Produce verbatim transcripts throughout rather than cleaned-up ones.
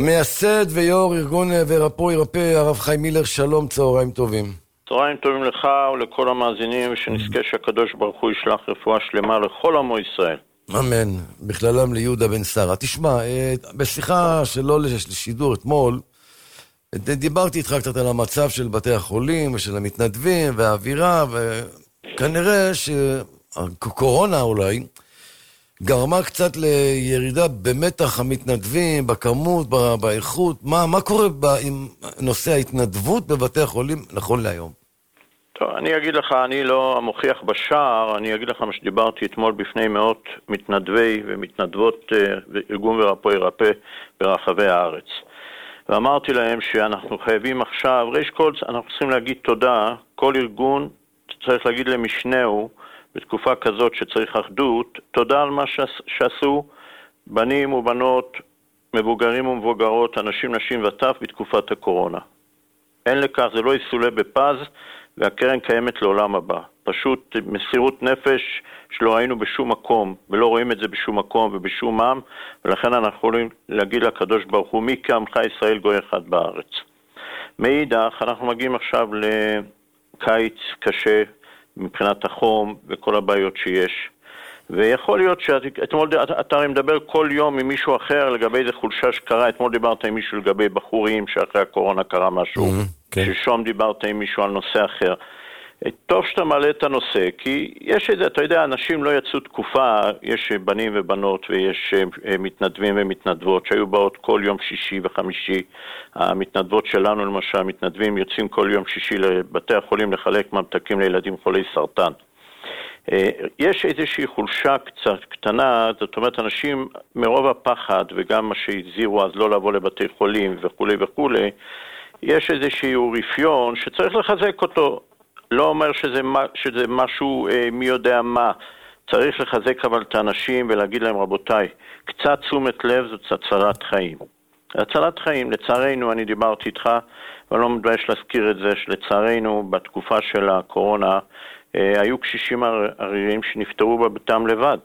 מייסד ויו"ר ארגון ורפו ירפא, הרב חיים מילר, שלום, צהריים טובים. צהריים טובים לך ולכל המאזינים, ושנזכה שהקדוש ברוך הוא ישלח רפואה שלמה לכל עמו ישראל. אמן, בכללם ליהודה בן שרה. תשמע, בשיחה שלא לשידור אתמול, דיברתי איתך קצת על המצב של בתי החולים ושל המתנדבים והאווירה, וכנראה שהקורונה אולי גרמה קצת לירידה במתח המתנדבים, בכמות, באיכות. מה, מה קורה עם נושא ההתנדבות בבתי החולים נכון להיום? טוב, אני אגיד לך, אני לא המוכיח בשער, אני אגיד לך מה שדיברתי אתמול בפני מאות מתנדבי ומתנדבות ארגון ורפו ירפא ברחבי הארץ. ואמרתי להם שאנחנו חייבים עכשיו, ראש כל, אנחנו צריכים להגיד תודה, כל ארגון צריך להגיד למשנהו, בתקופה כזאת שצריך אחדות, תודה על מה שעשו בנים ובנות, מבוגרים ומבוגרות, אנשים, נשים וטף בתקופת הקורונה. אין לכך, זה לא יסולה בפז, והקרן קיימת לעולם הבא. פשוט מסירות נפש שלא היינו בשום מקום, ולא רואים את זה בשום מקום ובשום עם, ולכן אנחנו יכולים להגיד לקדוש ברוך הוא, מי כעמך ישראל גוי אחד בארץ. מאידך, אנחנו מגיעים עכשיו לקיץ קשה, מבחינת החום וכל הבעיות שיש. ויכול להיות שאתמול אתה מדבר כל יום עם מישהו אחר לגבי איזה חולשה שקרה, אתמול דיברת עם מישהו לגבי בחורים שאחרי הקורונה קרה משהו, mm-hmm, okay. ששום דיברת עם מישהו על נושא אחר. טוב שאתה מעלה את הנושא, כי יש איזה, אתה יודע, אנשים לא יצאו תקופה, יש בנים ובנות ויש מתנדבים ומתנדבות שהיו באות כל יום שישי וחמישי. המתנדבות שלנו למשל, המתנדבים יוצאים כל יום שישי לבתי החולים לחלק ממתקים לילדים חולי סרטן. יש איזושהי חולשה קצת קטנה, זאת אומרת אנשים מרוב הפחד וגם מה שהזהירו אז לא לבוא לבתי חולים וכו' וכו', יש איזשהו רפיון שצריך לחזק אותו. לא אומר שזה, שזה משהו מי יודע מה, צריך לחזק אבל את האנשים ולהגיד להם רבותיי, קצת תשומת לב זאת הצלת חיים. הצלת חיים, לצערנו אני דיברתי איתך, ואני לא מתבייש להזכיר את זה, שלצערנו בתקופה של הקורונה, היו קשישים עריריים שנפטרו בביתם לבד.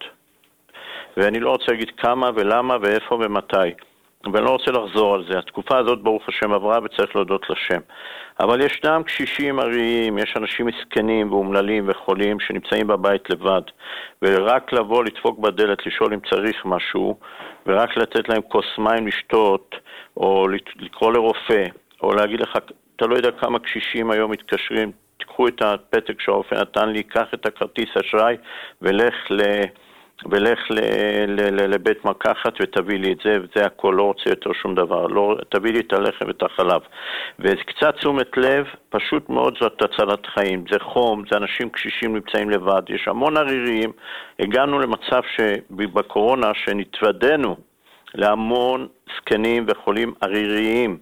ואני לא רוצה להגיד כמה ולמה ואיפה ומתי. ואני לא רוצה לחזור על זה. התקופה הזאת ברוך השם עברה וצריך להודות לשם. אבל ישנם קשישים עריריים, יש אנשים מסכנים ואומללים וחולים שנמצאים בבית לבד. ורק לבוא לדפוק בדלת, לשאול אם צריך משהו, ורק לתת להם כוס מים לשתות, או לקרוא לרופא, או להגיד לך, אתה לא יודע כמה קשישים היום מתקשרים, תיקחו את הפתק שהרופא נתן לי, קח את הכרטיס אשראי ולך ל... ולך ל... ל... ל... לבית מרקחת ותביא לי את זה, וזה הכל, לא רוצה יותר שום דבר, לא... תביא לי את הלחם ואת החלב. וקצת תשומת לב, פשוט מאוד זאת הצלת חיים, זה חום, זה אנשים קשישים נמצאים לבד, יש המון עריריים, הגענו למצב שבקורונה שנתוודנו להמון זקנים וחולים עריריים,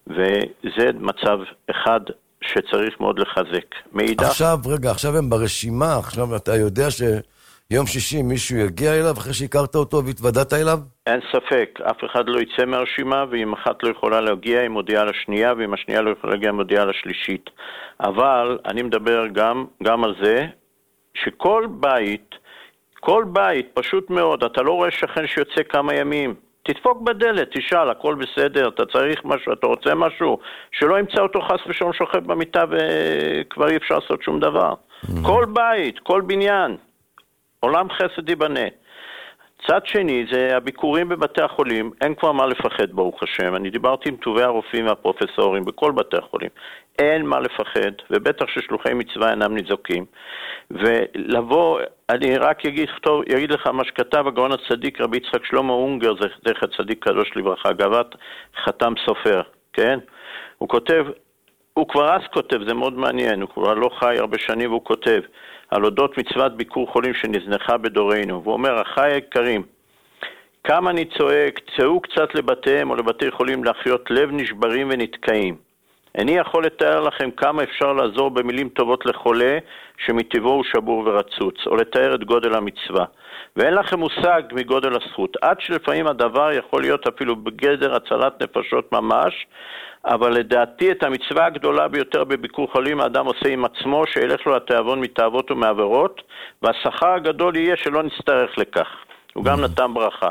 וזה מצב אחד שצריך מאוד לחזק. מאידך... עכשיו, רגע, עכשיו הם ברשימה, עכשיו אתה יודע שיום שישי מישהו יגיע אליו אחרי שהכרת אותו והתוודעת אליו? אין ספק, אף אחד לא יצא מהרשימה, ואם אחת לא יכולה להגיע, היא מודיעה לשנייה, ואם השנייה לא יכולה להגיע, היא מודיעה לשלישית. אבל אני מדבר גם, גם על זה, שכל בית, כל בית, פשוט מאוד, אתה לא רואה שכן שיוצא כמה ימים, תדפוק בדלת, תשאל, הכל בסדר, אתה צריך משהו, אתה רוצה משהו, שלא ימצא אותו חס ושלום שוכב במיטה וכבר אי אפשר לעשות שום דבר. Mm-hmm. כל בית, כל בניין, עולם חסד ייבנה. צד שני, זה הביקורים בבתי החולים, אין כבר מה לפחד ברוך השם. אני דיברתי עם טובי הרופאים והפרופסורים בכל בתי החולים. אין מה לפחד, ובטח ששלוחי מצווה אינם ניזוקים. ולבוא, אני רק אגיד, יגיד לך מה שכתב הגאון הצדיק רבי יצחק שלמה אונגר, זכר צדיק קדוש לברכה, גאוות חתם סופר, כן? הוא כותב, הוא כבר אז כותב, זה מאוד מעניין, הוא כבר לא חי הרבה שנים והוא כותב, על אודות מצוות ביקור חולים שנזנחה בדורנו. והוא אומר, אחי היקרים, כמה אני צועק, צאו קצת לבתיהם או לבתי חולים להחיות לב נשברים ונתקעים. אני יכול לתאר לכם כמה אפשר לעזור במילים טובות לחולה שמטבעו הוא שבור ורצוץ, או לתאר את גודל המצווה. ואין לכם מושג מגודל הזכות, עד שלפעמים הדבר יכול להיות אפילו בגדר הצלת נפשות ממש, אבל לדעתי את המצווה הגדולה ביותר בביקור חולים האדם עושה עם עצמו, שילך לו התאבון מתאבות ומעבירות, והשכר הגדול יהיה שלא נצטרך לכך. הוא גם נתן ברכה.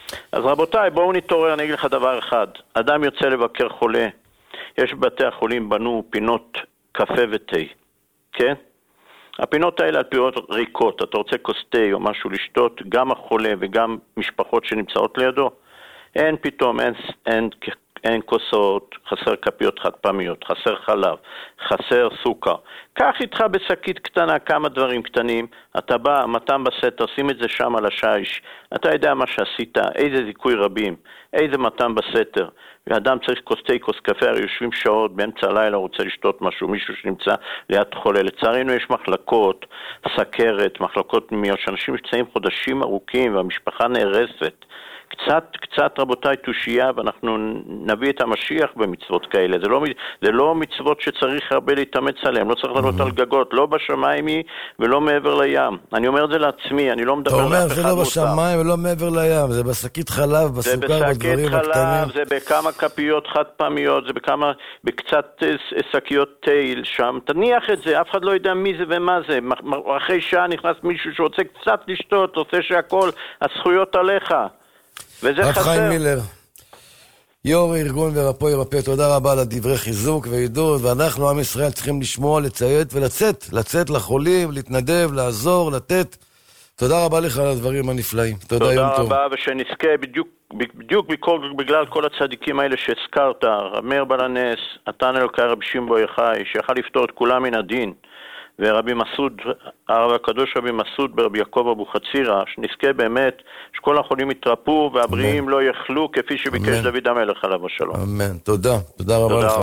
אז רבותיי, בואו נתעורר, אני אגיד לך דבר אחד. אדם יוצא לבקר חולה, יש בבתי החולים בנו פינות קפה ותה, כן? הפינות האלה על פינות ריקות, אתה רוצה כוס תה או משהו לשתות, גם החולה וגם משפחות שנמצאות לידו, אין פתאום, אין, אין, אין כוסות, חסר כפיות חד פעמיות, חסר חלב, חסר סוכר. קח איתך בשקית קטנה כמה דברים קטנים, אתה בא, מתן בסתר, שים את זה שם על השיש, אתה יודע מה שעשית, איזה זיכוי רבים, איזה מתן בסתר, ואדם צריך כוס תה, כוס קפה, הרי יושבים שעות, באמצע הלילה רוצה לשתות משהו, מישהו שנמצא ליד חולה. לצערנו יש מחלקות, סכרת, מחלקות פנימיות, שאנשים נמצאים חודשים ארוכים והמשפחה נהרסת. קצת, קצת רבותיי תושייה, ואנחנו נביא את המשיח במצוות כאלה. זה לא, זה לא מצוות שצריך הרבה להתאמץ עליהן, לא צריך לעלות על גגות, לא בשמיים היא ולא מעבר לים. אני אומר את זה לעצמי, אני לא מדבר לאף אחד מותר. אתה אומר, זה לא בשמיים ולא מעבר לים, זה בשקית חלב, בסוכר, בדברים הקטנים. זה בשקית חלב, זה בכמה כפיות חד פעמיות, זה בכמה, בקצת שקיות תיל שם. תניח את זה, אף אחד לא יודע מי זה ומה זה. אחרי שעה נכנס מישהו שרוצה קצת לשתות, רוצה שהכל, הזכויות עליך. רב חיים מילר, יו"ר ארגון ורפוי רפא, תודה רבה על דברי חיזוק ועידוד, ואנחנו עם ישראל צריכים לשמוע, לציית ולצאת, לצאת לחולים, להתנדב, לעזור, לתת. תודה רבה לך על הדברים הנפלאים. תודה, יום טוב. תודה רבה, ושנזכה בדיוק, בדיוק בכל, בגלל כל הצדיקים האלה שהזכרת, רב מאיר בעל הנס, נתן אלוקי רבי שמעון יוחאי, שיכל לפתור את כולם מן הדין, ורבי מסעוד, הרב הקדוש רבי מסעוד ברבי יעקב אבוחצירא, שנזכה באמת שכל החולים יתרפו והבריאים לא יחלו כפי שביקש דוד המלך עליו השלום. אמן. תודה. תודה רבה לך.